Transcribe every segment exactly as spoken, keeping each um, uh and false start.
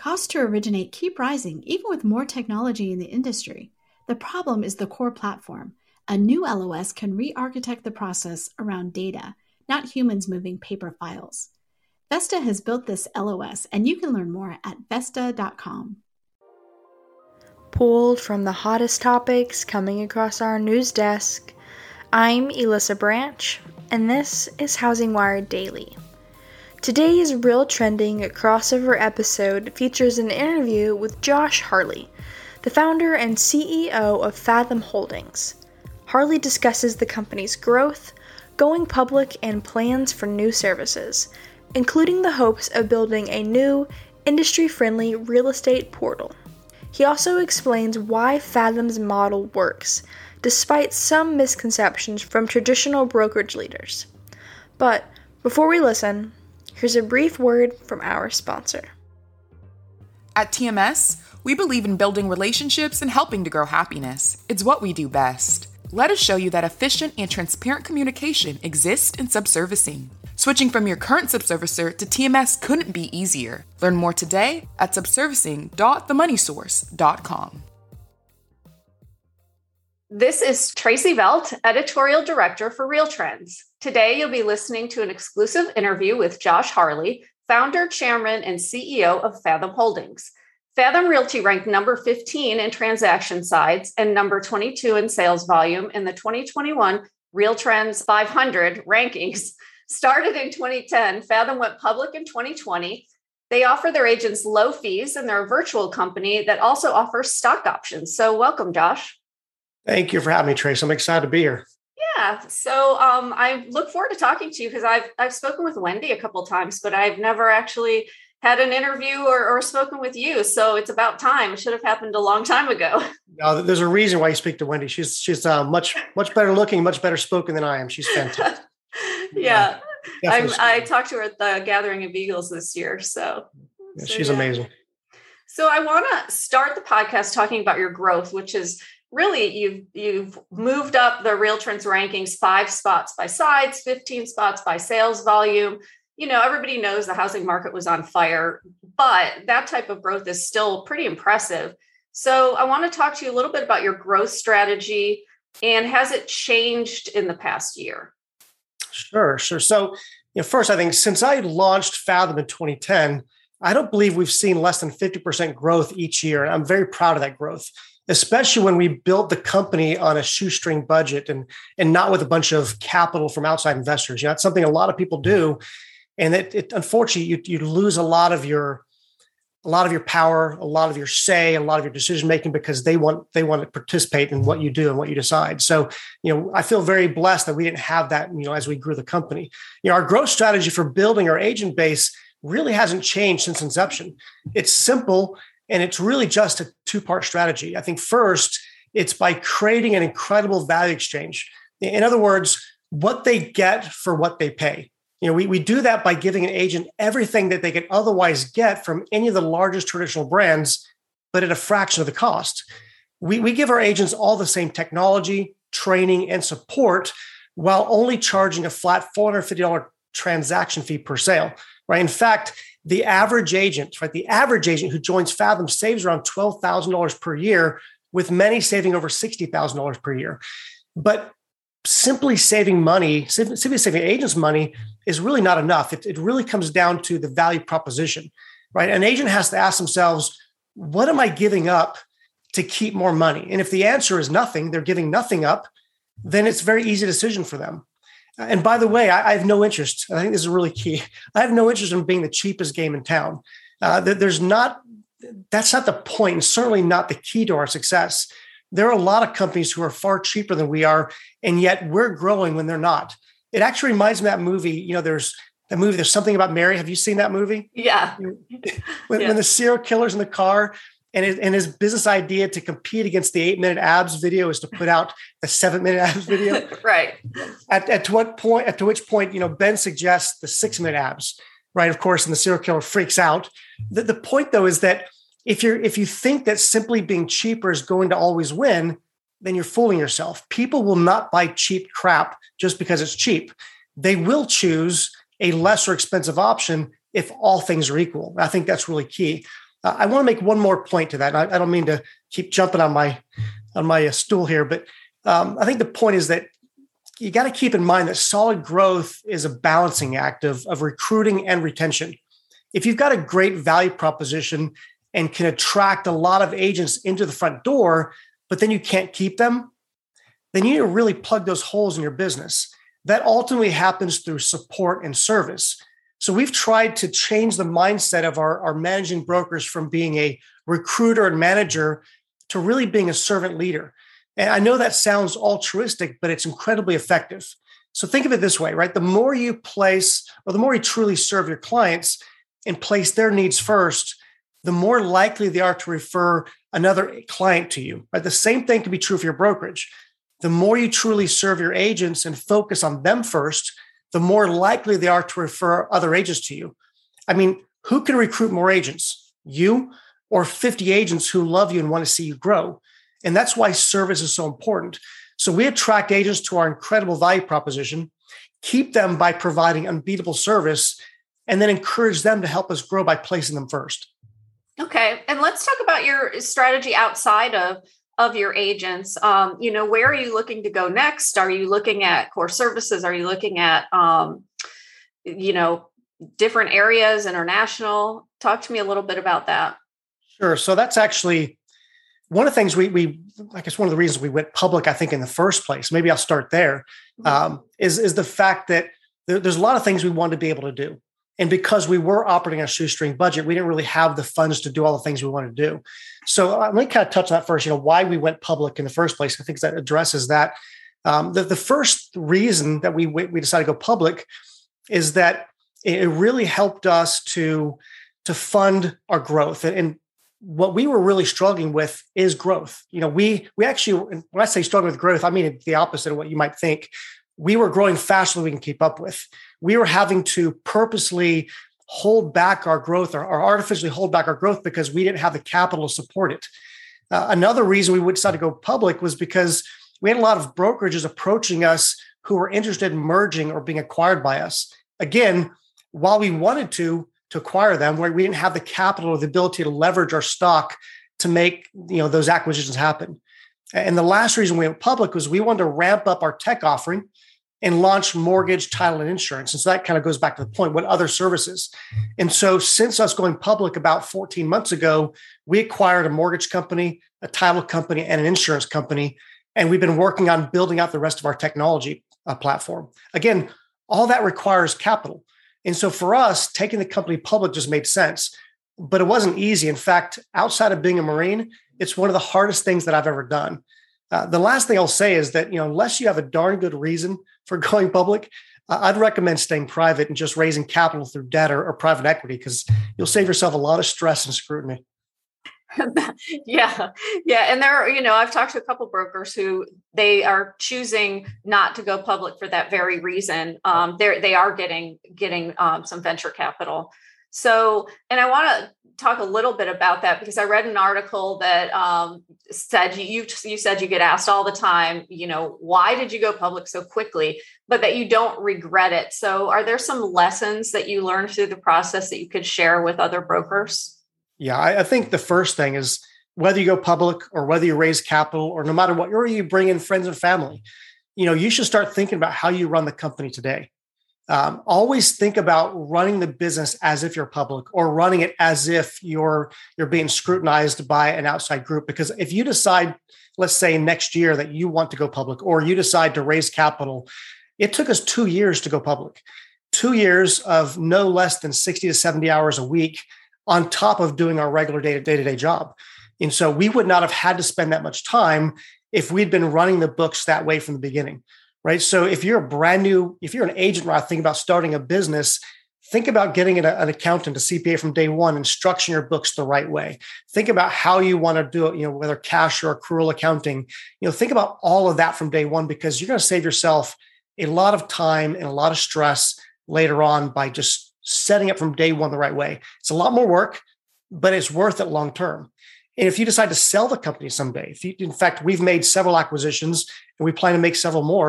Costs to originate keep rising, even with more technology in the industry. The problem is the core platform. A new L O S can re-architect the process around data, not humans moving paper files. Vesta has built this L O S, and you can learn more at Vesta dot com. Pulled from the hottest topics coming across our news desk, I'm Elissa Branch, and this is Housing Wire Daily. Today's Real Trending crossover episode features an interview with Josh Harley, the founder and C E O of Fathom Holdings. Harley discusses the company's growth, going public, and plans for new services, including the hopes of building a new, industry-friendly real estate portal. He also explains why Fathom's model works, despite some misconceptions from traditional brokerage leaders. But before we listen, here's a brief word from our sponsor. At T M S, we believe in building relationships and helping to grow happiness. It's what we do best. Let us show you that efficient and transparent communication exists in subservicing. Switching from your current subservicer to T M S couldn't be easier. Learn more today at subservicing dot the money source dot com. This is Tracy Velt, Editorial Director for Real Trends. Today, you'll be listening to an exclusive interview with Josh Harley, founder, chairman, and C E O of Fathom Holdings. Fathom Realty ranked number fifteen in transaction sides and number twenty-two in sales volume in the twenty twenty-one Real Trends five hundred rankings. Started in twenty ten, Fathom went public in twenty twenty. They offer their agents low fees, and they're a virtual company that also offers stock options. So welcome, Josh. Thank you for having me, Trace. I'm excited to be here. Yeah. So um, I look forward to talking to you because I've I've spoken with Wendy a couple of times, but I've never actually had an interview or, or spoken with you. So it's about time. It should have happened a long time ago. No, there's a reason why you speak to Wendy. She's she's uh, much much better looking, much better spoken than I am. She's fantastic. yeah. yeah I talked to her at the Gathering of Eagles this year. So, yeah, so she's yeah. amazing. So I want to start the podcast talking about your growth, which is really, you've you've moved up the Real Trends rankings five spots by sides, fifteen spots by sales volume. You know, everybody knows the housing market was on fire, but that type of growth is still pretty impressive. So I want to talk to you a little bit about your growth strategy, and has it changed in the past year? Sure, sure. So, you know, first, I think since I launched Fathom in twenty ten, I don't believe we've seen less than fifty percent growth each year. And I'm very proud of that growth, especially when we built the company on a shoestring budget and, and not with a bunch of capital from outside investors. You know, that's something a lot of people do. And it, it unfortunately, you, you lose a lot of your a lot of your power, a lot of your say, a lot of your decision making because they want they want to participate in what you do and what you decide. So, you know, I feel very blessed that we didn't have that, you know, as we grew the company. You know, our growth strategy for building our agent base really hasn't changed since inception. It's simple, and it's really just a two-part strategy. I think first, it's by creating an incredible value exchange. In other words, what they get for what they pay. You know, we, we do that by giving an agent everything that they could otherwise get from any of the largest traditional brands, but at a fraction of the cost. We, we give our agents all the same technology, training, and support while only charging a flat four hundred fifty dollars transaction fee per sale, right? In fact, the average agent, right, the average agent who joins Fathom saves around twelve thousand dollars per year, with many saving over sixty thousand dollars per year. But simply saving money, simply saving agents money is really not enough. It, it really comes down to the value proposition, right? An agent has to ask themselves, what am I giving up to keep more money? And if the answer is nothing, they're giving nothing up, then it's a very easy decision for them. And by the way, I, I have no interest. I think this is really key. I have no interest in being the cheapest game in town. Uh, there's not, that's not the point, and certainly not the key to our success. There are a lot of companies who are far cheaper than we are, and yet we're growing when they're not. It actually reminds me of that movie. You know, there's that movie, There's Something About Mary. Have you seen that movie? Yeah. when, yeah. when the serial killer's in the car and his, and his business idea to compete against the eight minute abs video is to put out the seven minute abs video. Right. At, at what point, at to which point, you know, Ben suggests the six minute abs, right? Of course, and the serial killer freaks out. The, the point though is that If you're if you think that simply being cheaper is going to always win, then you're fooling yourself. People will not buy cheap crap just because it's cheap. They will choose a lesser expensive option if all things are equal. I think that's really key. Uh, I want to make one more point to that. And I, I don't mean to keep jumping on my on my uh, stool here, but um, I think the point is that you got to keep in mind that solid growth is a balancing act of, of recruiting and retention. If you've got a great value proposition and can attract a lot of agents into the front door, but then you can't keep them, then you need to really plug those holes in your business. That ultimately happens through support and service. So we've tried to change the mindset of our, our managing brokers from being a recruiter and manager to really being a servant leader. And I know that sounds altruistic, but it's incredibly effective. So think of it this way, right? The more you place, or the more you truly serve your clients and place their needs first, the more likely they are to refer another client to you. Right? The same thing can be true for your brokerage. The more you truly serve your agents and focus on them first, the more likely they are to refer other agents to you. I mean, who can recruit more agents? You or fifty agents who love you and want to see you grow? And that's why service is so important. So we attract agents to our incredible value proposition, keep them by providing unbeatable service, and then encourage them to help us grow by placing them first. Okay. And let's talk about your strategy outside of, of your agents. Um, you know, where are you looking to go next? Are you looking at core services? Are you looking at, um, you know, different areas, international? Talk to me a little bit about that. Sure. So that's actually one of the things we, we, I guess one of the reasons we went public, I think in the first place, maybe I'll start there, um, is, is the fact that there, there's a lot of things we wanted to be able to do. And because we were operating on a shoestring budget, we didn't really have the funds to do all the things we wanted to do. So uh, let me kind of touch on that first, you know, why we went public in the first place. I think that addresses that. Um, the, the first reason that we, we decided to go public is that it really helped us to, to fund our growth. And, and what we were really struggling with is growth. You know, we, we actually, when I say struggling with growth, I mean the opposite of what you might think. We were growing faster than we can keep up with. We were having to purposely hold back our growth or, or artificially hold back our growth because we didn't have the capital to support it. Uh, another reason we decided to go public was because we had a lot of brokerages approaching us who were interested in merging or being acquired by us. Again, while we wanted to, to acquire them, where we didn't have the capital or the ability to leverage our stock to make, you know, those acquisitions happen. And the last reason we went public was we wanted to ramp up our tech offering and launch mortgage, title, and insurance. And so that kind of goes back to the point, what other services? And so since us going public about fourteen months ago, we acquired a mortgage company, a title company, and an insurance company. And we've been working on building out the rest of our technology uh, platform. Again, all that requires capital. And so for us, taking the company public just made sense, but it wasn't easy. In fact, outside of being a Marine, it's one of the hardest things that I've ever done. Uh, the last thing I'll say is that, you know, unless you have a darn good reason for going public, uh, I'd recommend staying private and just raising capital through debt or, or private equity, because you'll save yourself a lot of stress and scrutiny. yeah. Yeah. And there are, you know, I've talked to a couple brokers who they are choosing not to go public for that very reason. Um, they're, they are getting, getting um, some venture capital. So, and I want to talk a little bit about that because I read an article that um, said you, you you said you get asked all the time, you know, why did you go public so quickly, but that you don't regret it. So are there some lessons that you learned through the process that you could share with other brokers? Yeah, I, I think the first thing is whether you go public or whether you raise capital or no matter what, or you bring in friends and family, you know, you should start thinking about how you run the company today. Um, always think about running the business as if you're public or running it as if you're you're being scrutinized by an outside group. Because if you decide, let's say next year that you want to go public or you decide to raise capital, it took us two years to go public, two years of no less than sixty to seventy hours a week on top of doing our regular day, day-to-day job. And so we would not have had to spend that much time if we'd been running the books that way from the beginning. Right. So if you're a brand new, if you're an agent right, thinking about starting a business, think about getting an, an accountant, a C P A from day one and structuring your books the right way. Think about how you want to do it, you know, whether cash or accrual accounting, you know, think about all of that from day one, because you're going to save yourself a lot of time and a lot of stress later on by just setting it from day one the right way. It's a lot more work, but it's worth it long term. And if you decide to sell the company someday, if you, in fact, we've made several acquisitions and we plan to make several more,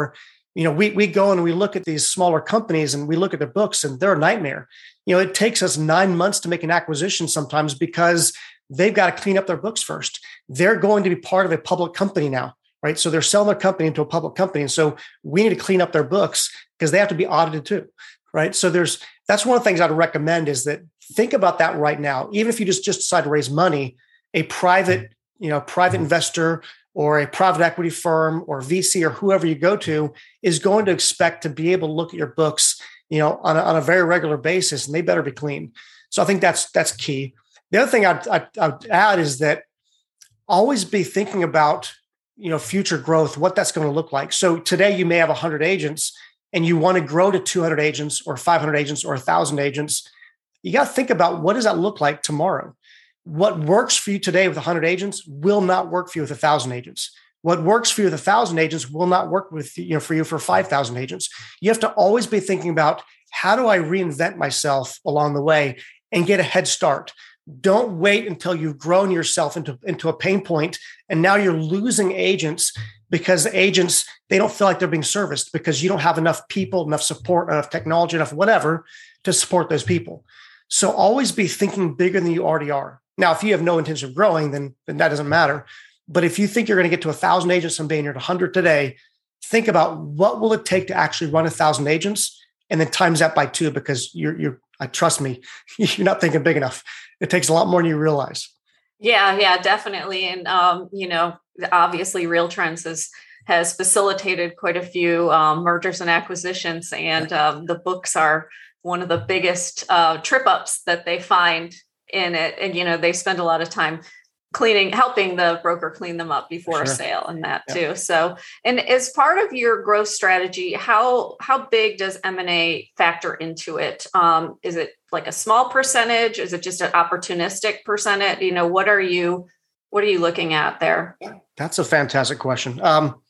You know, we we go and we look at these smaller companies and we look at their books and they're a nightmare. You know, it takes us nine months to make an acquisition sometimes because they've got to clean up their books first. They're going to be part of a public company now, right? So they're selling their company into a public company. And so we need to clean up their books because they have to be audited too, right? So there's, that's one of the things I'd recommend is that think about that right now. Even if you just, just decide to raise money, a private, you know, private investor or a private equity firm or V C or whoever you go to is going to expect to be able to look at your books, you know, on a, on a very regular basis, and they better be clean. So I think that's, that's key. The other thing I'd, I'd, I'd add is that always be thinking about, you know, future growth, what that's going to look like. So today you may have one hundred agents and you want to grow to two hundred agents or five hundred agents or one thousand agents. You got to think about what does that look like tomorrow? What works for you today with one hundred agents will not work for you with one thousand agents. What works for you with one thousand agents will not work with, you know, for you for five thousand agents. You have to always be thinking about how do I reinvent myself along the way and get a head start. Don't wait until you've grown yourself into, into a pain point and now you're losing agents because agents, they don't feel like they're being serviced because you don't have enough people, enough support, enough technology, enough whatever to support those people. So always be thinking bigger than you already are. Now, if you have no intention of growing, then, then that doesn't matter. But if you think you're going to get to a thousand agents someday and you're at one hundred today, think about what will it take to actually run a thousand agents and then times that by two because you're, you're, I trust me, you're not thinking big enough. It takes a lot more than you realize. Yeah, yeah, definitely. And, um, you know, obviously RealTrends has, has facilitated quite a few um, mergers and acquisitions. And um, the books are one of the biggest uh, trip ups that they find in it. And, you know, they spend a lot of time cleaning, helping the broker clean them up before sure. a sale and that yeah. too. So, and as part of your growth strategy, how, how big does M and A factor into it? Um, is it like a small percentage? Is it just an opportunistic percentage? You know, what are you, what are you looking at there? That's a fantastic question. Um,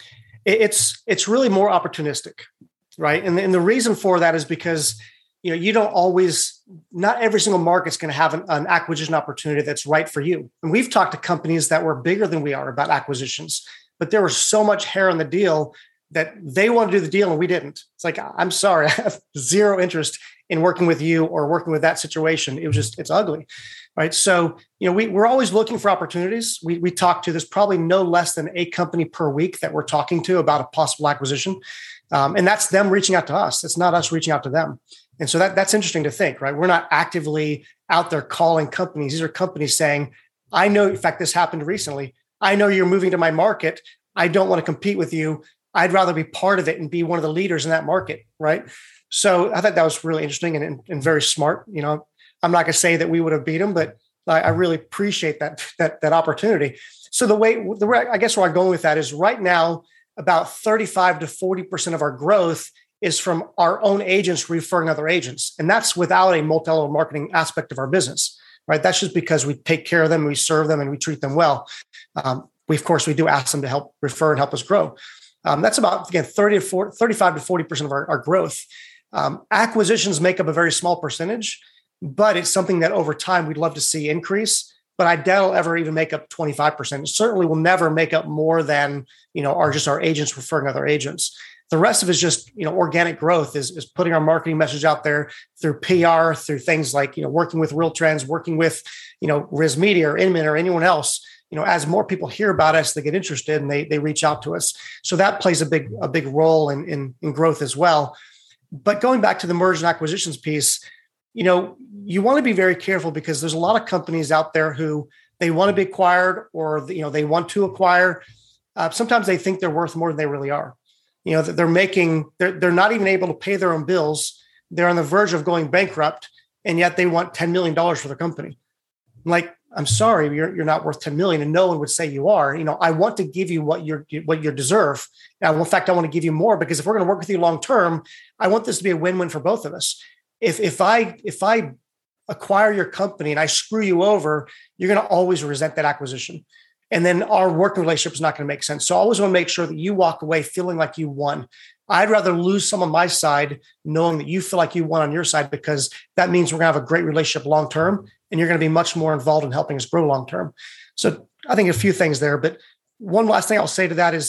it, it's, it's really more opportunistic, right? And, and the reason for that is because you know, you don't always, not every single market's going to have an, an acquisition opportunity that's right for you. And we've talked to companies that were bigger than we are about acquisitions, but there was so much hair on the deal that they want to do the deal and we didn't. It's like, I'm sorry, I have zero interest in working with you or working with that situation. It was just, it's ugly, right? So, you know, we, we're always looking for opportunities. We, we talk to, there's probably no less than a company per week that we're talking to about a possible acquisition. Um, and that's them reaching out to us. It's not us reaching out to them. And so that, that's interesting to think, right? We're not actively out there calling companies. These are companies saying, I know, in fact, this happened recently. I know you're moving to my market. I don't want to compete with you. I'd rather be part of it and be one of the leaders in that market, right? So I thought that was really interesting and, and, and very smart. You know, I'm not going to say that we would have beat them, but I, I really appreciate that, that, that opportunity. So the way, the way, I guess where I'm going with that is right now, about thirty-five to forty percent of our growth is from our own agents referring other agents. And that's without a multi-level marketing aspect of our business, right? That's just because we take care of them, we serve them, and we treat them well. Um, we, of course, we do ask them to help refer and help us grow. Um, that's about, again, thirty to forty, thirty-five to forty percent of our, our growth. Um, acquisitions make up a very small percentage, but it's something that over time we'd love to see increase. But I doubt it'll ever even make up twenty-five percent. It certainly will never make up more than, you know, our just our agents referring other agents. The rest of it is just, you know, organic growth is, is putting our marketing message out there through P R, through things like, you know, working with RealTrends, working with, you know, RISMedia or Inman or anyone else. You know, as more people hear about us, they get interested and they they reach out to us. So that plays a big a big role in in, in growth as well. But going back to the merger and acquisitions piece, you know, you want to be very careful because there's a lot of companies out there who they want to be acquired or, you know, they want to acquire. Uh, sometimes they think they're worth more than they really are. You know, that they're making, they're, they're not even able to pay their own bills. They're on the verge of going bankrupt, and yet they want ten million dollars for their company. Like, I'm sorry, you're, you're not worth ten million dollars, and no one would say you are. You know, I want to give you what you're, what you deserve. Now, in fact, I want to give you more because if we're going to work with you long-term, I want this to be a win-win for both of us. If, if I, if I acquire your company and I screw you over, you're going to always resent that acquisition. And then our working relationship is not going to make sense. So I always want to make sure that you walk away feeling like you won. I'd rather lose some on my side, knowing that you feel like you won on your side, because that means we're going to have a great relationship long-term, and you're going to be much more involved in helping us grow long-term. So I think a few things there, but one last thing I'll say to that is,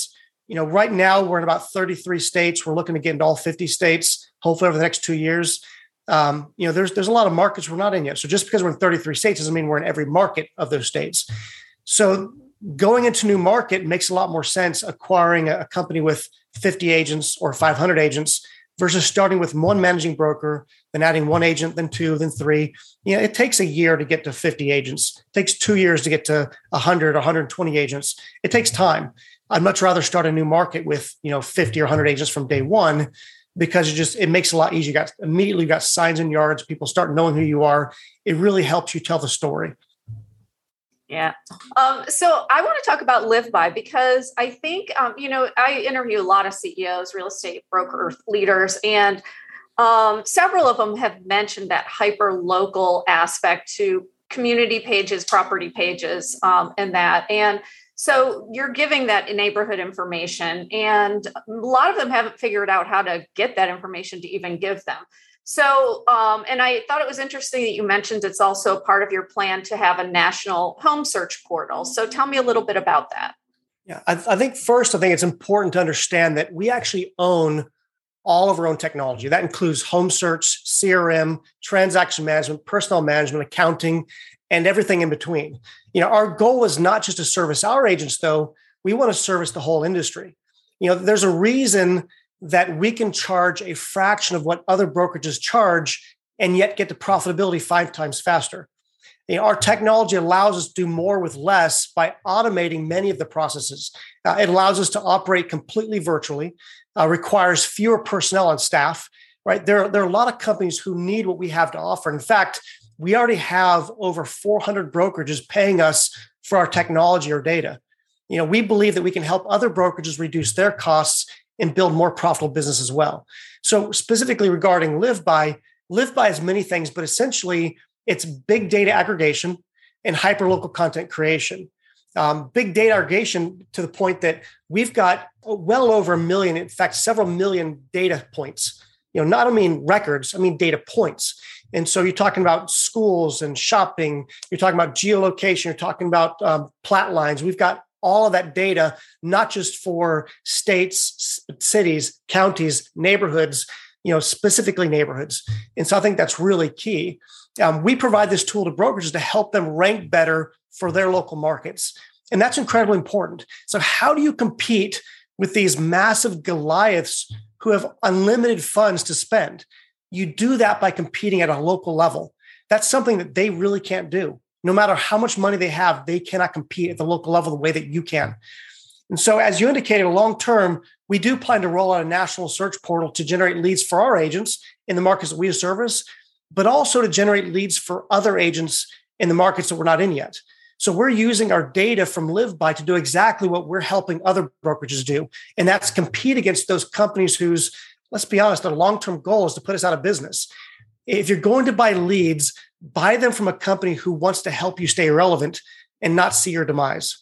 You know, right now we're in about thirty-three states. We're looking to get into all fifty states, hopefully over the next two years. Um, you know, there's there's a lot of markets we're not in yet. So just because we're in thirty-three states doesn't mean we're in every market of those states. So going into new market makes a lot more sense acquiring a, a company with fifty agents or five hundred agents versus starting with one managing broker, then adding one agent, then two, then three. You know, it takes a year to get to fifty agents. It takes two years to get to one hundred, one hundred twenty agents. It takes time. I'd much rather start a new market with, you know, fifty or one hundred agents from day one, because it just, it makes it a lot easier. You got immediately you got signs and yards. People start knowing who you are. It really helps you tell the story. Yeah. Um, so I want to talk about LiveBy because I think, um, you know, I interview a lot of C E Os, real estate broker leaders, and um, several of them have mentioned that hyper local aspect to community pages, property pages, um, and that. And so you're giving that neighborhood information, and a lot of them haven't figured out how to get that information to even give them. So, um, and I thought it was interesting that you mentioned it's also part of your plan to have a national home search portal. So tell me a little bit about that. Yeah, I, I think first, I think it's important to understand that we actually own all of our own technology. That includes home search, C R M, transaction management, personnel management, accounting, and everything in between. You know, our goal is not just to service our agents, though. We want to service the whole industry. You know, there's a reason that we can charge a fraction of what other brokerages charge and yet get to profitability five times faster. You know, our technology allows us to do more with less by automating many of the processes. Uh, it allows us to operate completely virtually, uh, requires fewer personnel on staff, right? There, there are a lot of companies who need what we have to offer. In fact, we already have over four hundred brokerages paying us for our technology or data. You know, we believe that we can help other brokerages reduce their costs and build more profitable business as well. So specifically regarding LiveBy, LiveBy has many things, but essentially it's big data aggregation and hyperlocal content creation. Um, big data aggregation to the point that we've got well over a million, in fact, several million data points. You know, not I mean records, I mean data points. And so you're talking about schools and shopping, you're talking about geolocation, you're talking about um, plat lines. We've got all of that data, not just for states, cities, counties, neighborhoods, you know, specifically neighborhoods. And so I think that's really key. Um, we provide this tool to brokerages to help them rank better for their local markets. And that's incredibly important. So how do you compete with these massive Goliaths who have unlimited funds to spend? You do that by competing at a local level. That's something that they really can't do. No matter how much money they have, they cannot compete at the local level the way that you can. And so, as you indicated, long term, we do plan to roll out a national search portal to generate leads for our agents in the markets that we service, but also to generate leads for other agents in the markets that we're not in yet. So we're using our data from LiveBy to do exactly what we're helping other brokerages do, and that's compete against those companies whose, let's be honest, their long-term goal is to put us out of business. If you're going to buy leads, buy them from a company who wants to help you stay relevant and not see your demise.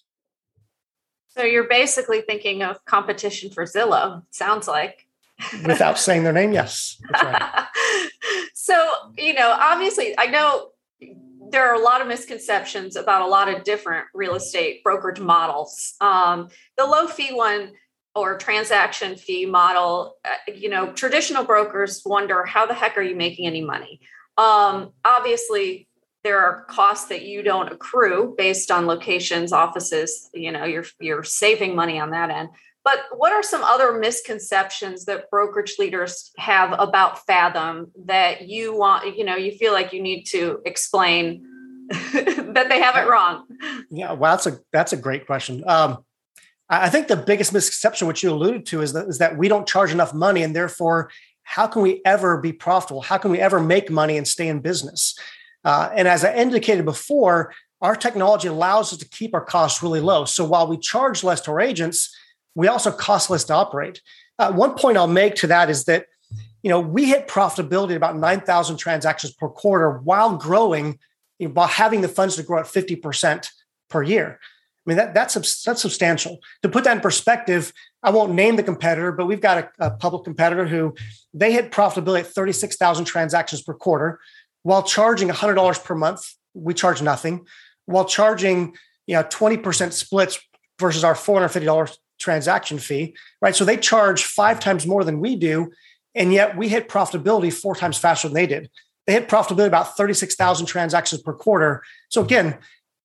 So you're basically thinking of competition for Zillow, sounds like. Without saying their name, yes. That's right. So, you know, obviously, I know there are a lot of misconceptions about a lot of different real estate brokerage models. Um, the low fee one or transaction fee model, uh, you know, traditional brokers wonder, how the heck are you making any money? Um, obviously, there are costs that you don't accrue based on locations, offices, you know, you're, you're saving money on that end. But what are some other misconceptions that brokerage leaders have about Fathom that you want, you know, you feel like you need to explain that they have it wrong? Yeah, well, that's a, that's a great question. Um, I think the biggest misconception, which you alluded to, is that, is that we don't charge enough money, and therefore, how can we ever be profitable? How can we ever make money and stay in business? Uh, and as I indicated before, our technology allows us to keep our costs really low. So while we charge less to our agents, we also cost less to operate. Uh, one point I'll make to that is that, you know, we hit profitability at about nine thousand transactions per quarter while growing, you know, while having the funds to grow at fifty percent per year. I mean, that, that's, that's substantial. To put that in perspective, I won't name the competitor, but we've got a, a public competitor who they hit profitability at thirty-six thousand transactions per quarter while charging one hundred dollars per month. We charge nothing, while charging, you know, twenty percent splits versus our four hundred fifty dollars transaction fee, right? So they charge five times more than we do. And yet we hit profitability four times faster than they did. They hit profitability about thirty-six thousand transactions per quarter. So again,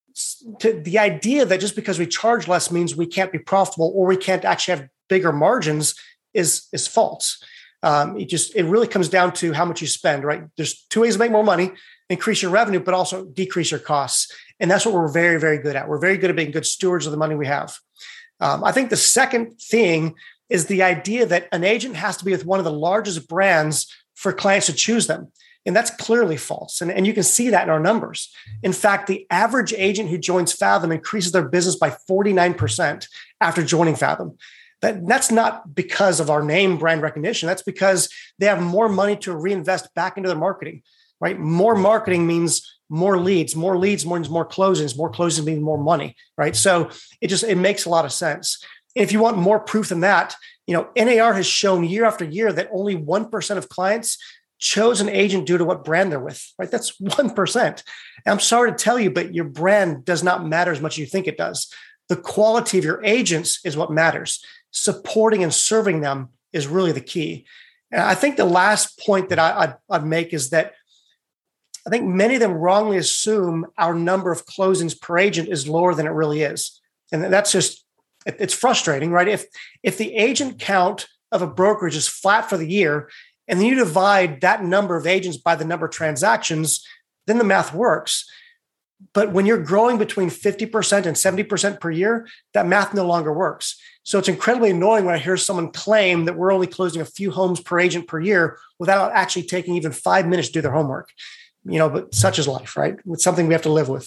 to the idea that just because we charge less means we can't be profitable or we can't actually have bigger margins is, is false. Um, it just, it really comes down to how much you spend, right? There's two ways to make more money: increase your revenue, but also decrease your costs. And that's what we're very, very good at. We're very good at being good stewards of the money we have. Um, I think the second thing is the idea that an agent has to be with one of the largest brands for clients to choose them. And that's clearly false. And, and you can see that in our numbers. In fact, the average agent who joins Fathom increases their business by forty-nine percent after joining Fathom. That, that's not because of our name brand recognition. That's because they have more money to reinvest back into their marketing, right? More marketing means more leads, more leads means more closings, more closings means more money, right? So it just, it makes a lot of sense. And if you want more proof than that, you know, N A R has shown year after year that only one percent of clients chose an agent due to what brand they're with, right? That's one percent. And I'm sorry to tell you, but your brand does not matter as much as you think it does. The quality of your agents is what matters. Supporting and serving them is really the key. And I think the last point that I, I'd, I'd make is that I think many of them wrongly assume our number of closings per agent is lower than it really is. And that's just, it, it's frustrating, right? If, if the agent count of a brokerage is flat for the year, and then you divide that number of agents by the number of transactions, then the math works. But when you're growing between fifty percent and seventy percent per year, that math no longer works. So it's incredibly annoying when I hear someone claim that we're only closing a few homes per agent per year without actually taking even five minutes to do their homework. You know, but such is life, right? It's something we have to live with.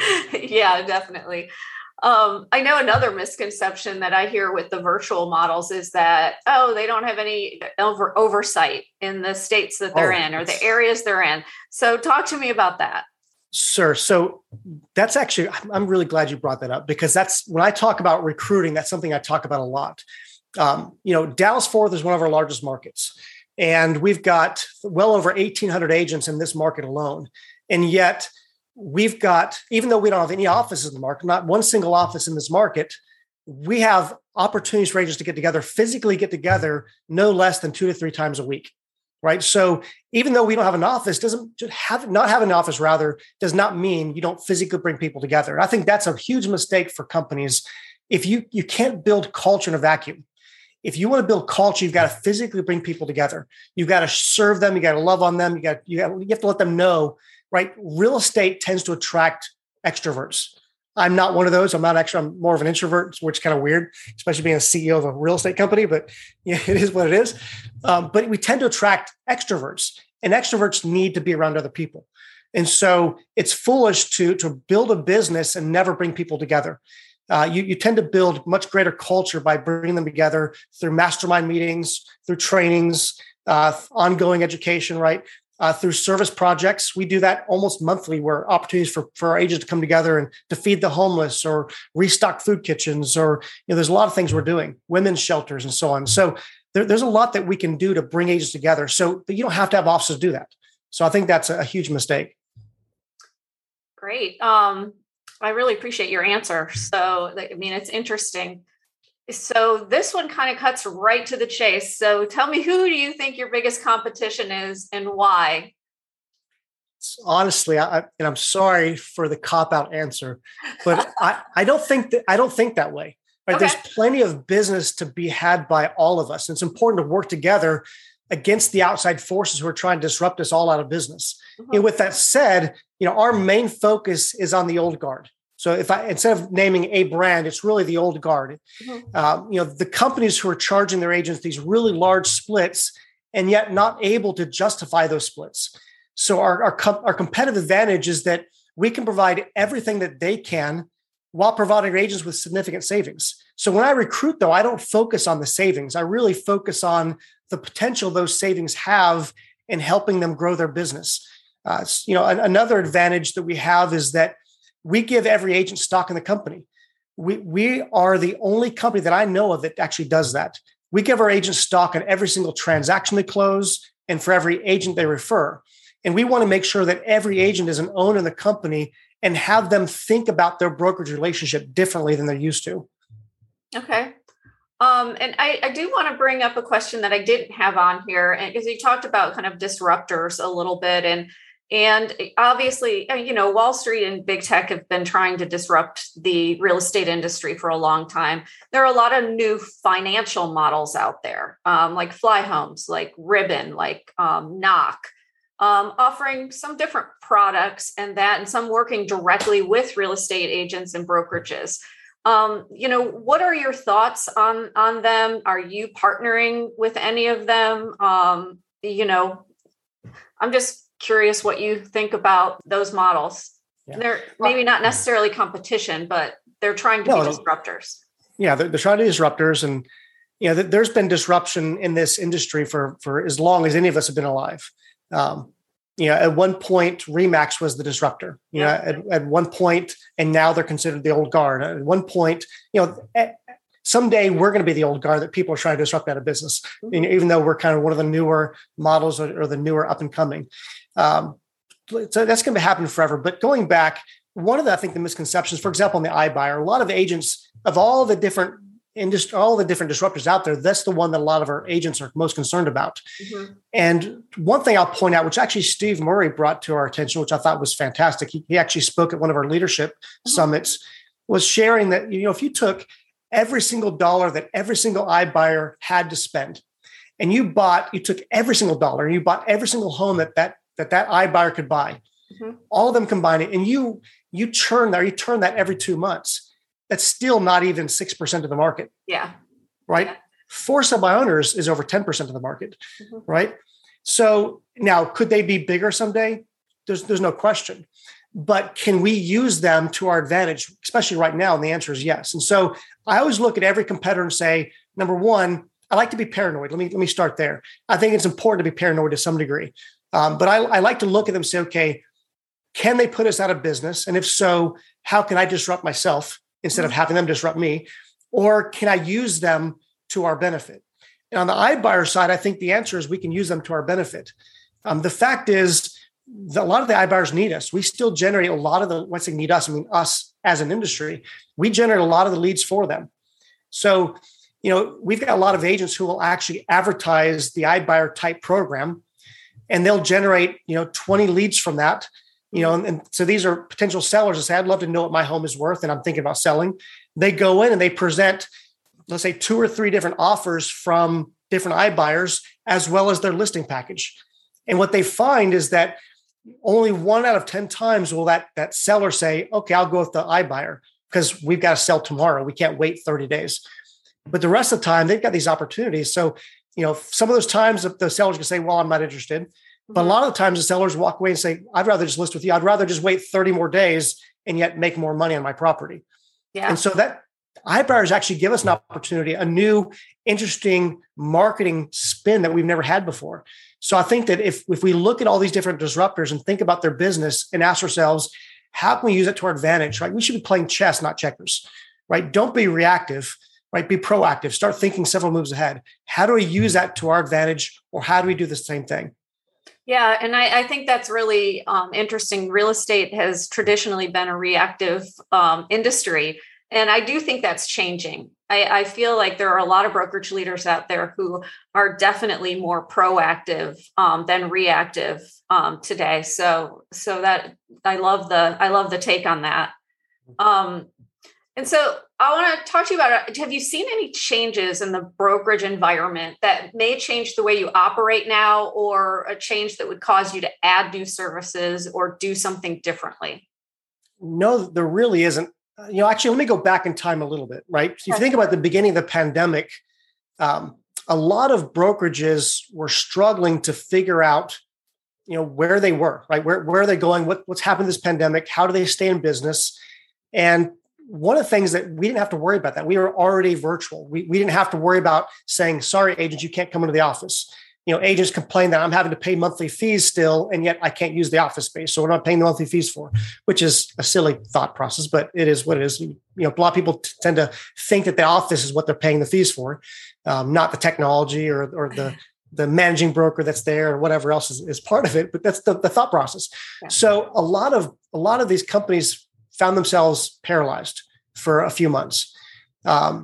Yeah, definitely. Um, I know another misconception that I hear with the virtual models is that, oh, they don't have any over oversight in the states that they're oh, in or the areas they're in. So talk to me about that. Sure. So that's actually, I'm really glad you brought that up, because that's when I talk about recruiting, that's something I talk about a lot. Um, you know, Dallas-Fort Worth is one of our largest markets, and we've got well over eighteen hundred agents in this market alone. And yet we've got, even though we don't have any offices in the market, not one single office in this market, we have opportunities for agents to get together, physically get together no less than two to three times a week. Right. So even though we don't have an office, doesn't just have not have an office, rather, does not mean you don't physically bring people together. And I think that's a huge mistake for companies. If you you can't build culture in a vacuum. If you want to build culture, you've got to physically bring people together. You've got to serve them. You got to love on them. You got you got you have to let them know. Right. Real estate tends to attract extroverts. I'm not one of those. I'm not actually, I'm more of an introvert, which is kind of weird, especially being a C E O of a real estate company, but yeah, it is what it is. Um, but we tend to attract extroverts, and extroverts need to be around other people. And so it's foolish to, to build a business and never bring people together. Uh, you, you tend to build much greater culture by bringing them together through mastermind meetings, through trainings, uh, ongoing education, right? Uh, through service projects. We do that almost monthly, where opportunities for, for our agents to come together and to feed the homeless or restock food kitchens, or, you know, there's a lot of things we're doing, women's shelters and so on. So there, there's a lot that we can do to bring agents together. So you don't have to have offices do that. So I think that's a, a huge mistake. Great. Um, I really appreciate your answer. So, I mean, it's interesting. So this one kind of cuts right to the chase. So tell me, who do you think your biggest competition is and why? Honestly, I, and I'm sorry for the cop-out answer, but I, I don't think that I don't think that way. Right? Okay. There's plenty of business to be had by all of us. And it's important to work together against the outside forces who are trying to disrupt us all out of business. Mm-hmm. And with that said, you know, our main focus is on the old guard. So if I, instead of naming a brand, it's really the old guard. Mm-hmm. Um, you know, the companies who are charging their agents these really large splits and yet not able to justify those splits. So our, our, com- our competitive advantage is that we can provide everything that they can while providing agents with significant savings. So when I recruit, though, I don't focus on the savings. I really focus on the potential those savings have in helping them grow their business. Uh, you know, an, another advantage that we have is that we give every agent stock in the company. We, we are the only company that I know of that actually does that. We give our agents stock on every single transaction they close and for every agent they refer. And we want to make sure that every agent is an owner in the company and have them think about their brokerage relationship differently than they're used to. Okay. Um, and I, I do want to bring up a question that I didn't have on here, and because you talked about kind of disruptors a little bit, and and obviously, you know, Wall Street and big tech have been trying to disrupt the real estate industry for a long time. There are a lot of new financial models out there, um, like Fly Homes, like Ribbon, like um, Knock, um, offering some different products and that, and some working directly with real estate agents and brokerages. Um, you know, what are your thoughts on on them? Are you partnering with any of them? Um, you know, I'm just curious what you think about those models. Yeah. They're maybe not necessarily competition, but they're trying to no, be disruptors. Yeah, they're, they're trying to be disruptors. And, you know, there's been disruption in this industry for, for as long as any of us have been alive. Um, you know, at one point, Remax was the disruptor, you yeah. know, at, at one point, and now they're considered the old guard. At one point, you know, at, someday we're going to be the old guard that people are trying to disrupt out of business, mm-hmm. you know, even though we're kind of one of the newer models or, or the newer up and coming. Um, so that's going to happen forever. But going back, one of the, I think the misconceptions, for example, in the iBuyer, a lot of agents of all the different industry, all the different disruptors out there, that's the one that a lot of our agents are most concerned about. Mm-hmm. And one thing I'll point out, which actually Steve Murray brought to our attention, which I thought was fantastic. He, he actually spoke at one of our leadership mm-hmm. summits, was sharing that, you know, if you took every single dollar that every single iBuyer had to spend, and you bought, you took every single dollar and you bought every single home that that that that iBuyer could buy, mm-hmm. all of them combined, and you you churn that, you turn that every two months. That's still not even six percent of the market. Yeah. Right. Yeah. For sale by owners is over ten percent of the market. Mm-hmm. Right. So now, could they be bigger someday? There's there's no question. But can we use them to our advantage, especially right now? And the answer is yes. And so I always look at every competitor and say, number one, I like to be paranoid. Let me let me start there. I think it's important to be paranoid to some degree. Um, but I, I like to look at them and say, okay, can they put us out of business? And if so, how can I disrupt myself instead of having them disrupt me? Or can I use them to our benefit? And on the iBuyer side, I think the answer is we can use them to our benefit. Um, the fact is, the, a lot of the iBuyers need us. We still generate a lot of the, once they need us, I mean us as an industry, we generate a lot of the leads for them. So, you know, we've got a lot of agents who will actually advertise the iBuyer type program, and they'll generate, you know, twenty leads from that, you know, and, and so these are potential sellers that say, I'd love to know what my home is worth, and I'm thinking about selling. They go in and they present, let's say, two or three different offers from different iBuyers, as well as their listing package. And what they find is that only one out of ten times will that, that seller say, okay, I'll go with the iBuyer because we've got to sell tomorrow. We can't wait thirty days. But the rest of the time, they've got these opportunities. So, you know, some of those times the sellers can say, well, I'm not interested. But a lot of the times the sellers walk away and say, I'd rather just list with you. I'd rather just wait thirty more days and yet make more money on my property. Yeah. And so that iBuyers actually give us an opportunity, a new, interesting marketing spin that we've never had before. So I think that if, if we look at all these different disruptors and think about their business and ask ourselves, how can we use it to our advantage, right? We should be playing chess, not checkers, right? Don't be reactive, right? Be proactive. Start thinking several moves ahead. How do we use that to our advantage, or how do we do the same thing? Yeah, and I, I think that's really um, interesting. Real estate has traditionally been a reactive um, industry, and I do think that's changing. I, I feel like there are a lot of brokerage leaders out there who are definitely more proactive um, than reactive um, today. So, so that I love the I love the take on that. Um, and so I want to talk to you about, have you seen any changes in the brokerage environment that may change the way you operate now, or a change that would cause you to add new services or do something differently? No, there really isn't. You know, actually, let me go back in time a little bit, right? If you think about the beginning of the pandemic, um, a lot of brokerages were struggling to figure out, you know, where they were, right? Where, where are they going? What, what's happened this pandemic? How do they stay in business? And one of the things that we didn't have to worry about that we were already virtual. We, we didn't have to worry about saying, sorry, agents, you can't come into the office. You know, agents complain that I'm having to pay monthly fees still, and yet I can't use the office space. So we're not paying the monthly fees for, which is a silly thought process, but it is what it is. You know, a lot of people t- tend to think that the office is what they're paying the fees for, um, not the technology or, or the, the managing broker that's there or whatever else is, is part of it. But that's the, the thought process. Yeah. So a lot of, a lot of these companies found themselves paralyzed for a few months. Um,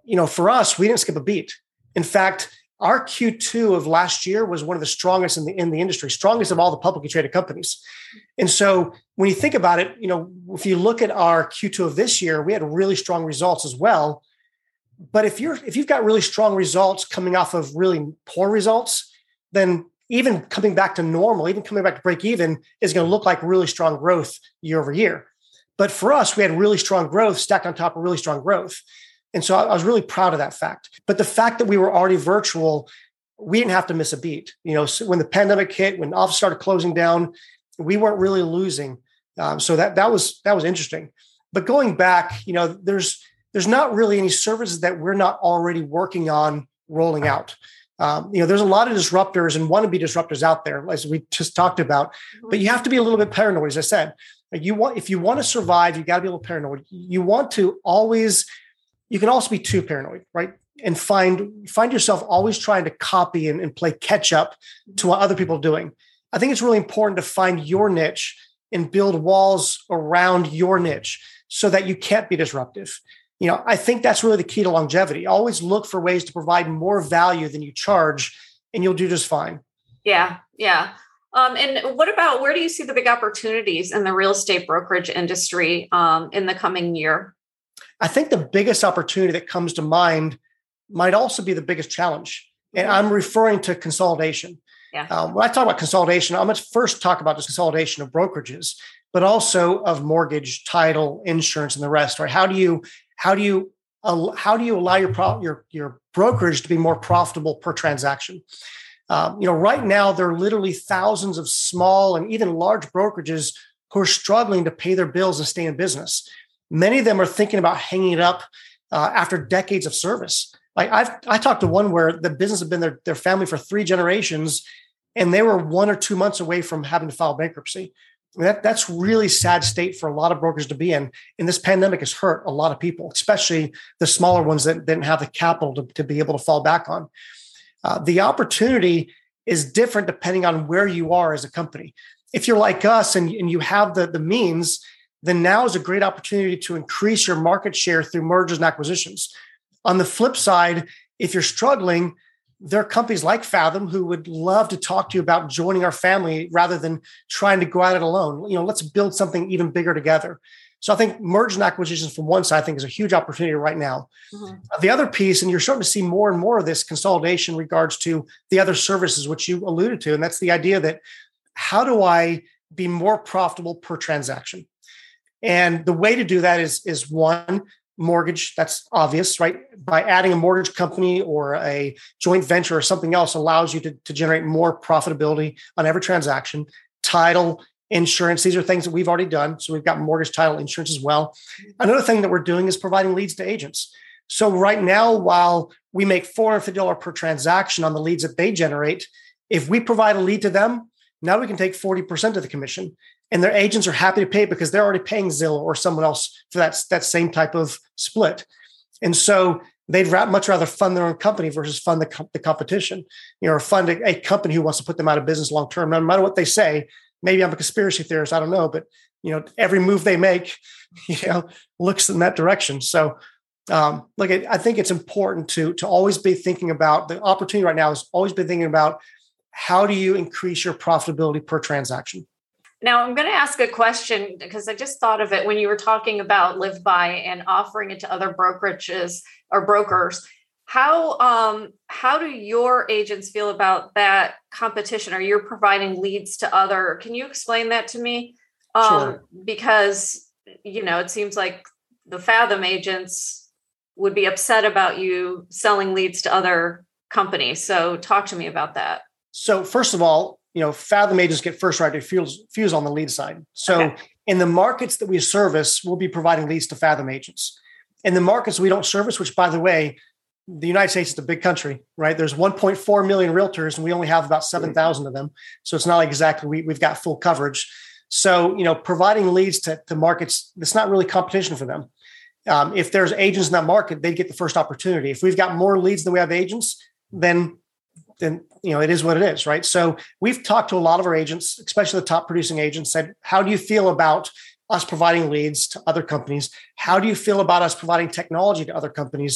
you know, for us, we didn't skip a beat. In fact, our Q two of last year was one of the strongest in the in the industry, strongest of all the publicly traded companies. And so when you think about it, you know, if you look at our Q two of this year, we had really strong results as well. But if you're if you've got really strong results coming off of really poor results, then even coming back to normal, even coming back to break even is going to look like really strong growth year over year. But for us, we had really strong growth stacked on top of really strong growth. And so I was really proud of that fact. But the fact that we were already virtual, we didn't have to miss a beat. You know, so when the pandemic hit, when offices started closing down, we weren't really losing. Um, so that that was that was interesting. But going back, you know, there's there's not really any services that we're not already working on rolling out. Um, you know, there's a lot of disruptors and wannabe disruptors out there, as we just talked about. But you have to be a little bit paranoid, as I said. You want if you want to survive, you got to be a little paranoid. You want to always. You can also be too paranoid, right? And find find yourself always trying to copy and, and play catch up to what other people are doing. I think it's really important to find your niche and build walls around your niche so that you can't be disruptive. You know, I think that's really the key to longevity. Always look for ways to provide more value than you charge, and you'll do just fine. Yeah, yeah. Um, and what about, where do you see the big opportunities in the real estate brokerage industry um, in the coming year? I think the biggest opportunity that comes to mind might also be the biggest challenge. And I'm referring to consolidation. Yeah. Um, when I talk about consolidation, I'm going to first talk about the consolidation of brokerages, but also of mortgage, title, insurance, and the rest. Right? How do you how do you uh, how do you allow your pro- your your brokerage to be more profitable per transaction? Um, you know, right now there are literally thousands of small and even large brokerages who are struggling to pay their bills and stay in business. Many of them are thinking about hanging it up uh, after decades of service. Like I've I talked to one where the business had been their, their family for three generations, and they were one or two months away from having to file bankruptcy. I mean, that, that's really sad state for a lot of brokers to be in. And this pandemic has hurt a lot of people, especially the smaller ones that didn't have the capital to, to be able to fall back on. Uh, the opportunity is different depending on where you are as a company. If you're like us and, and you have the, the means, then now is a great opportunity to increase your market share through mergers and acquisitions. On the flip side, if you're struggling, there are companies like Fathom who would love to talk to you about joining our family rather than trying to go at it alone. You know, let's build something even bigger together. So I think mergers and acquisitions from one side, I think, is a huge opportunity right now. Mm-hmm. Uh, the other piece, and you're starting to see more and more of this consolidation in regards to the other services, which you alluded to, and that's the idea that how do I be more profitable per transaction? And the way to do that is, is one, mortgage. That's obvious, right? By adding a mortgage company or a joint venture or something else allows you to, to generate more profitability on every transaction. Title, insurance, these are things that we've already done. So we've got mortgage, title, insurance as well. Another thing that we're doing is providing leads to agents. So right now, while we make four hundred fifty dollars per transaction on the leads that they generate, if we provide a lead to them, now we can take forty percent of the commission. And their agents are happy to pay because they're already paying Zillow or someone else for that, that same type of split. And so they'd much rather fund their own company versus fund the, co- the competition, you know, or fund a, a company who wants to put them out of business long-term. No matter what they say, maybe I'm a conspiracy theorist, I don't know, but, you know, every move they make, you know, looks in that direction. So um, look, I think it's important to, to always be thinking about the opportunity right now is always be thinking about how do you increase your profitability per transaction? Now, I'm going to ask a question because I just thought of it when you were talking about Live By and offering it to other brokerages or brokers. How um, how do your agents feel about that competition? Are you providing leads to other? Can you explain that to me? Um, Sure. Because, you know, it seems like the Fathom agents would be upset about you selling leads to other companies. So talk to me about that. So first of all, you know, Fathom agents get first right to fuse, fuse on the lead side. So okay. In the markets that we service, we'll be providing leads to Fathom agents. In the markets we don't service, which by the way, the United States is a big country, right? There's one point four million realtors and we only have about seven thousand of them. So it's not like exactly we, we've got full coverage. So, you know, providing leads to, to markets, it's not really competition for them. Um, if there's agents in that market, they get the first opportunity. If we've got more leads than we have agents, then then, you know, it is what it is, right? So we've talked to a lot of our agents, especially the top producing agents, said, how do you feel about us providing leads to other companies? How do you feel about us providing technology to other companies?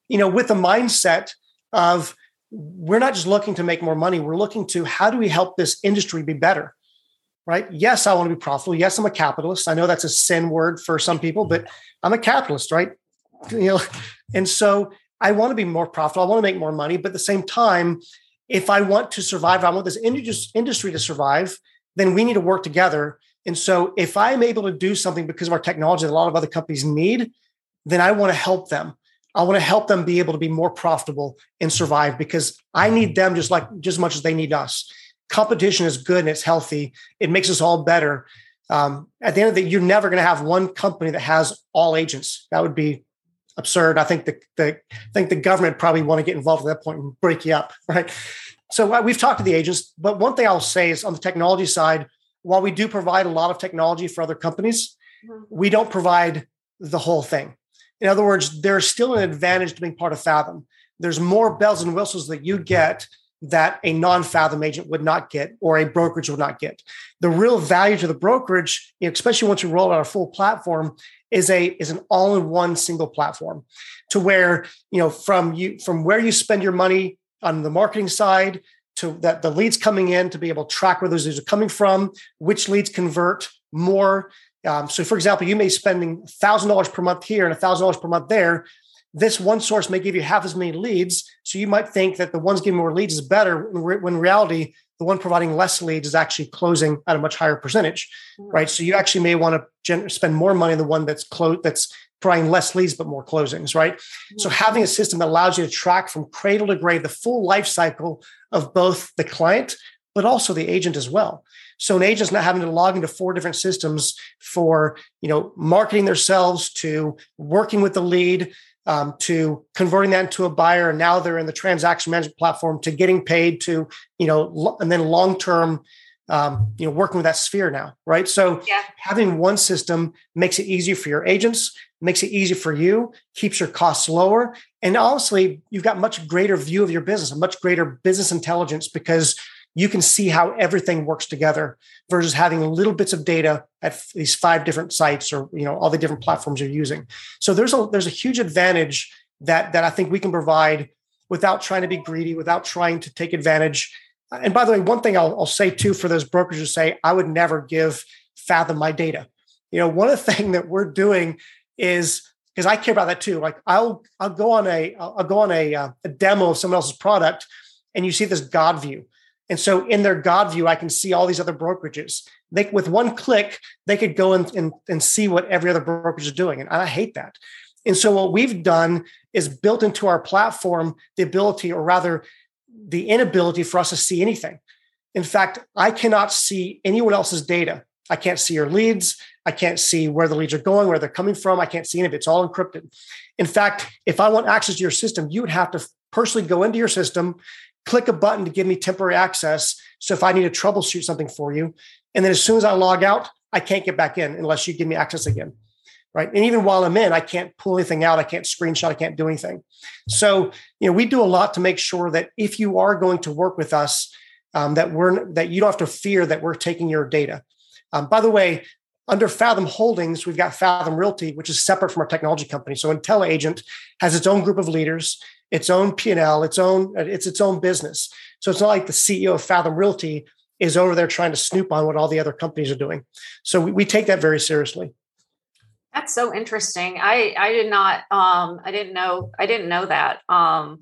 you know, with the mindset of we're not just looking to make more money. We're looking to how do we help this industry be better, right? Yes, I want to be profitable. Yes, I'm a capitalist. I know that's a sin word for some people, but I'm a capitalist, right? You know, and so I want to be more profitable. I want to make more money, but at the same time, if I want to survive, I want this industry to survive, then we need to work together. And so if I'm able to do something because of our technology that a lot of other companies need, then I want to help them. I want to help them be able to be more profitable and survive because I need them just like just as much as they need us. Competition is good and it's healthy. It makes us all better. Um, at the end of the day, you're never going to have one company that has all agents. That would be absurd. I think the, the I think the government probably want to get involved at that point and break you up, right? So uh, we've talked to the agents, but one thing I'll say is on the technology side, while we do provide a lot of technology for other companies, mm-hmm. we don't provide the whole thing. In other words, there's still an advantage to being part of Fathom. There's more bells and whistles that you get that a non-Fathom agent would not get or a brokerage would not get. The real value to the brokerage, you know, especially once you roll out our full platform, is a is an all-in-one single platform to where, you know, from you from where you spend your money on the marketing side to that the leads coming in to be able to track where those leads are coming from, which leads convert more. Um, so, for example, you may be spending one thousand dollars per month here and one thousand dollars per month there. This one source may give you half as many leads. So you might think that the one's giving more leads is better, when in reality, the one providing less leads is actually closing at a much higher percentage, right? So you actually may want to gen- spend more money on the one that's clo- that's providing less leads but more closings, right? Mm-hmm. So having a system that allows you to track from cradle to grave the full life cycle of both the client, but also the agent as well. So an agent's not having to log into four different systems for, you know, marketing themselves to working with the lead, um, to converting that into a buyer. And now they're in the transaction management platform to getting paid to, you know, lo- and then long-term, um, you know, working with that sphere now, right? So yeah. having one system makes it easier for your agents, makes it easier for you, keeps your costs lower. And honestly, you've got much greater view of your business, a much greater business intelligence because you can see how everything works together versus having little bits of data at these five different sites or, you know, all the different platforms you're using. So there's a there's a huge advantage that that I think we can provide without trying to be greedy, without trying to take advantage. And by the way, one thing I'll, I'll say too for those brokers who say, I would never give Fathom my data. You know, one of the things that we're doing is, because I care about that too. Like I'll I'll go on a I'll go on a, uh, a demo of someone else's product, and you see this God view. And so in their God view, I can see all these other brokerages. They, with one click, they could go and, and, and see what every other brokerage is doing. And I hate that. And so what we've done is built into our platform the ability, or rather the inability for us to see anything. In fact, I cannot see anyone else's data. I can't see your leads. I can't see where the leads are going, where they're coming from. I can't see any of it. It's all encrypted. In fact, if I want access to your system, you would have to personally go into your system, click a button to give me temporary access. So if I need to troubleshoot something for you, and then as soon as I log out, I can't get back in unless you give me access again, right? And even while I'm in, I can't pull anything out. I can't screenshot. I can't do anything. So, you know, we do a lot to make sure that if you are going to work with us, um, that we're that you don't have to fear that we're taking your data. Um, by the way, under Fathom Holdings, we've got Fathom Realty, which is separate from our technology company. So IntelliAgent has its own group of leaders, its own P and L, its own, it's its own business. So it's not like the C E O of Fathom Realty is over there trying to snoop on what all the other companies are doing. So we, we take that very seriously. That's so interesting. I, I did not, um, I didn't know, I didn't know that. Um,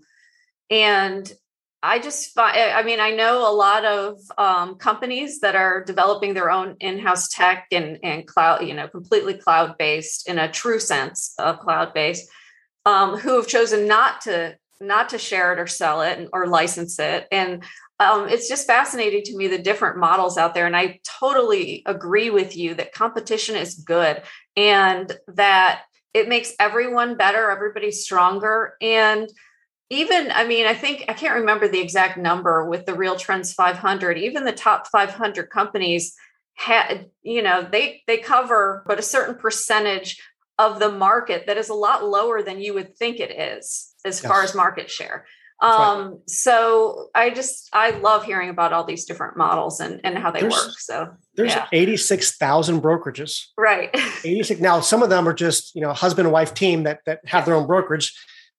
and I just find, I mean, I know a lot of um, companies that are developing their own in-house tech and, and cloud, you know, completely cloud-based in a true sense of cloud-based, um, who have chosen not to not to share it or sell it or license it. And um, it's just fascinating to me, the different models out there. And I totally agree with you that competition is good and that it makes everyone better, everybody stronger. And even, I mean, I think, I can't remember the exact number with the Real Trends five hundred, even the top five hundred companies had, you know, they, they cover, but a certain percentage of the market that is a lot lower than you would think it is as yes. far as market share. Um, right. So I just, I love hearing about all these different models and, and how they there's, work. So there's yeah. eighty-six thousand brokerages. Right. eighty-six. Now, some of them are just, you know, husband and wife team that, that have their own brokerage.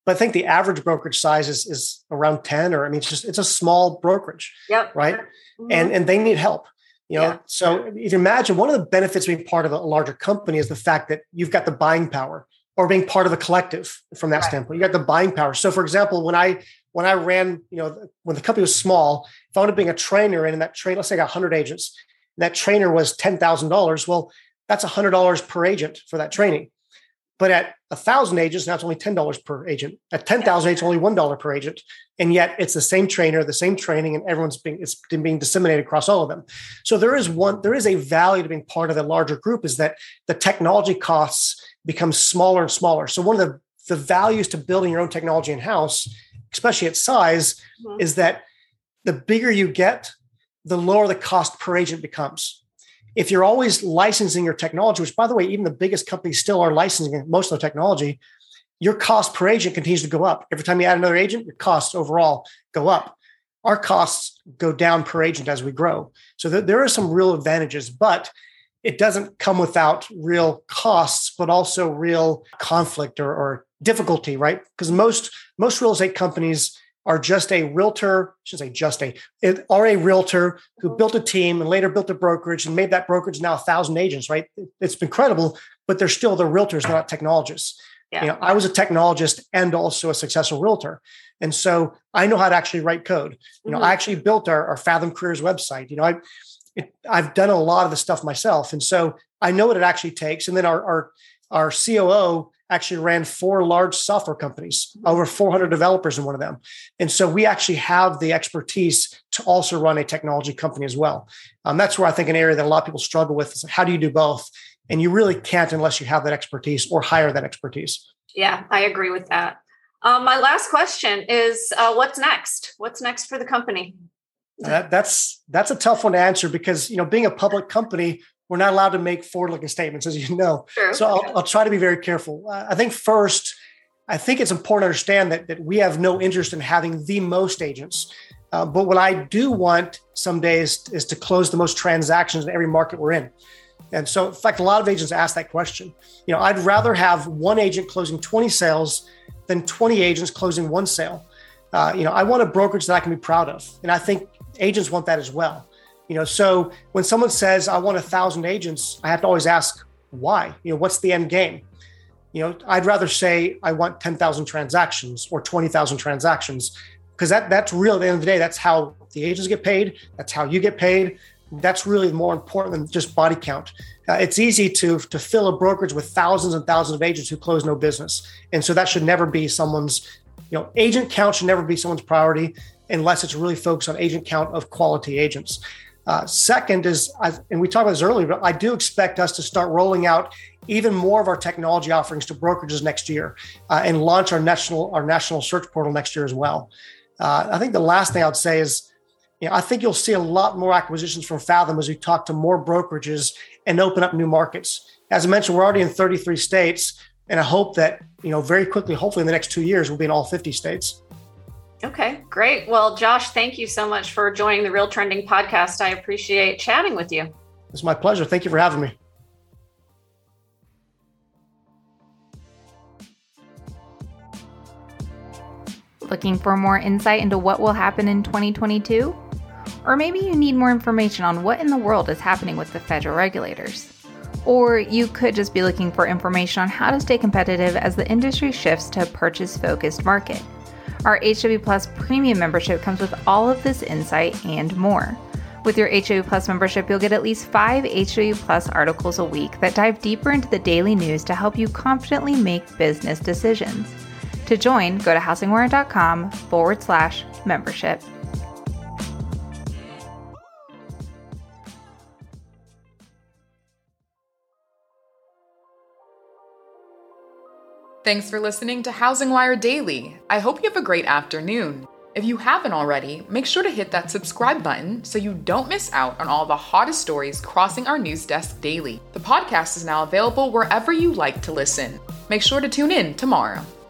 But I think the average brokerage size is, is around ten, or I mean, it's just, it's a small brokerage, yep. right? Mm-hmm. And, and they need help. You know, yeah. so if you imagine, one of the benefits of being part of a larger company is the fact that you've got the buying power, or being part of a collective from that right. standpoint. You got the buying power. So for example, when I when I ran, you know, when the company was small, if I wanted to bring a trainer in, and that train, let's say I got one hundred agents, and that trainer was ten thousand dollars, well, that's one hundred dollars per agent for that training. But at one thousand agents, now it's only ten dollars per agent. At ten thousand agents, only one dollar per agent. And yet it's the same trainer, the same training, and everyone's being, it's being disseminated across all of them. So there is one, there is a value to being part of a larger group, is that the technology costs become smaller and smaller. So one of the, the values to building your own technology in-house, especially at size, mm-hmm. is that the bigger you get, the lower the cost per agent becomes. If you're always licensing your technology, which, by the way, even the biggest companies still are licensing most of the technology, your cost per agent continues to go up. Every time you add another agent, your costs overall go up. Our costs go down per agent as we grow. So th- there are some real advantages, but it doesn't come without real costs, but also real conflict or, or difficulty, right? Because most, most real estate companies are just a realtor, I shouldn't say just a, are a realtor who built a team and later built a brokerage and made that brokerage now a thousand agents, right? It's incredible, but they're still the realtors, they're not technologists. Yeah. You know, I was a technologist and also a successful realtor. And so I know how to actually write code. You know, mm-hmm. I actually built our, our Fathom Careers website. You know, I, it, I've done a lot of the stuff myself. And so I know what it actually takes. And then our, our, our C O O actually ran four large software companies, over four hundred developers in one of them. And so we actually have the expertise to also run a technology company as well. Um, that's where I think an area that a lot of people struggle with is, how do you do both? And you really can't unless you have that expertise or hire that expertise. Yeah, I agree with that. Um, my last question is, uh, what's next? What's next for the company? That, that's that's a tough one to answer, because, you know, being a public company, we're not allowed to make forward-looking statements, as you know. Sure. So I'll, I'll try to be very careful. Uh, I think first, I think it's important to understand that, that we have no interest in having the most agents. Uh, but what I do want someday is, is to close the most transactions in every market we're in. And so, in fact, a lot of agents ask that question. You know, I'd rather have one agent closing twenty sales than twenty agents closing one sale. Uh, you know, I want a brokerage that I can be proud of. And I think agents want that as well. You know, so when someone says, I want a thousand agents, I have to always ask why. You know, what's the end game? You know, I'd rather say I want ten thousand transactions or twenty thousand transactions, because that that's real. At the end of the day, that's how the agents get paid. That's how you get paid. That's really more important than just body count. Uh, it's easy to to fill a brokerage with thousands and thousands of agents who close no business. And so that should never be someone's, you know, agent count should never be someone's priority unless it's really focused on agent count of quality agents. Uh, second is, and we talked about this earlier, but I do expect us to start rolling out even more of our technology offerings to brokerages next year, uh, and launch our national our national search portal next year as well. Uh, I think the last thing I would say is, you know, I think you'll see a lot more acquisitions from Fathom as we talk to more brokerages and open up new markets. As I mentioned, we're already in thirty-three states, and I hope that, you know, very quickly, hopefully in the next two years, we'll be in all fifty states. Okay, great. Well, Josh, thank you so much for joining the Real Trending podcast. I appreciate chatting with you. It's my pleasure. Thank you for having me. Looking for more insight into what will happen in twenty twenty-two? Or maybe you need more information on what in the world is happening with the federal regulators. Or you could just be looking for information on how to stay competitive as the industry shifts to a purchase-focused market. Our H W Plus Premium membership comes with all of this insight and more. With your H W Plus membership, you'll get at least five H W Plus articles a week that dive deeper into the daily news to help you confidently make business decisions. To join, go to housingwire.com forward slash membership. Thanks for listening to Housing Wire Daily. I hope you have a great afternoon. If you haven't already, make sure to hit that subscribe button so you don't miss out on all the hottest stories crossing our news desk daily. The podcast is now available wherever you like to listen. Make sure to tune in tomorrow.